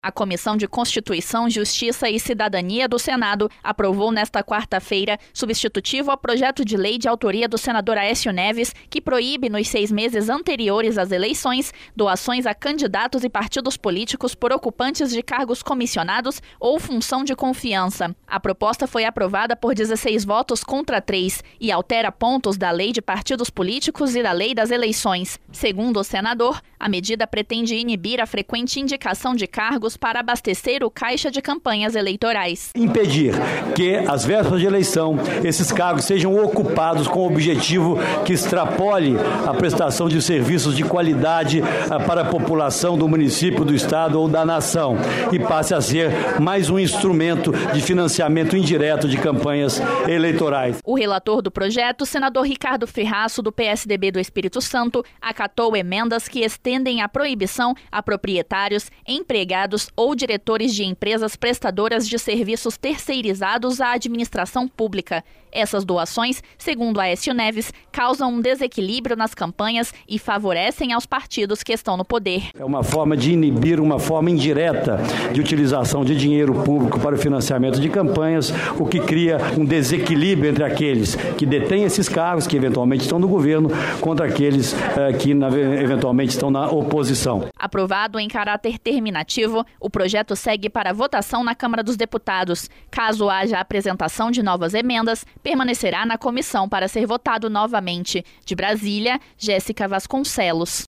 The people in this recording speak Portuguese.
A Comissão de Constituição, Justiça e Cidadania do Senado aprovou nesta quarta-feira substitutivo ao projeto de lei de autoria do senador Aécio Neves, que proíbe, nos 6 meses anteriores às eleições, doações a candidatos e partidos políticos por ocupantes de cargos comissionados ou função de confiança. A proposta foi aprovada por 16 votos contra 3 e altera pontos da Lei de Partidos Políticos e da Lei das Eleições. Segundo o senador, a medida pretende inibir a frequente indicação de cargos para abastecer o caixa de campanhas eleitorais. Impedir que, às vésperas de eleição, esses cargos sejam ocupados com o objetivo que extrapole a prestação de serviços de qualidade para a população do município, do estado ou da nação e passe a ser mais um instrumento de financiamento indireto de campanhas eleitorais. O relator do projeto, senador Ricardo Ferraço, do PSDB do Espírito Santo, acatou emendas que estendem a proibição a proprietários, empregados ou diretores de empresas prestadoras de serviços terceirizados à administração pública. Essas doações, segundo Aécio Neves, causam um desequilíbrio nas campanhas e favorecem aos partidos que estão no poder. É uma forma de inibir uma forma indireta de utilização de dinheiro público para o financiamento de campanhas, o que cria um desequilíbrio entre aqueles que detêm esses cargos, que eventualmente estão no governo, contra aqueles que eventualmente estão na oposição. Aprovado em caráter terminativo, o projeto segue para votação na Câmara dos Deputados. Caso haja apresentação de novas emendas, permanecerá na comissão para ser votado novamente. De Brasília, Jéssica Vasconcelos.